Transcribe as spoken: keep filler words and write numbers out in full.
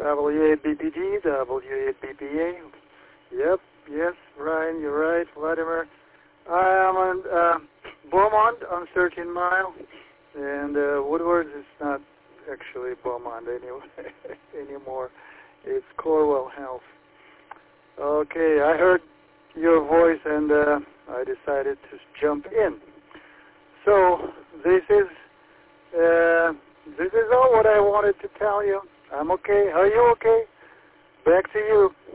W A B B D, W A B B A. Yep, yes, Ryan, you're right, Vladimir. I am on uh, Beaumont on thirteen mile, and uh, Woodward is not actually Beaumont anyway anymore. It's Corwell Health. Okay, I heard your voice, and uh, I decided to jump in. So this is uh, this is all what I wanted to tell you. I'm okay. Are you okay? Back to you.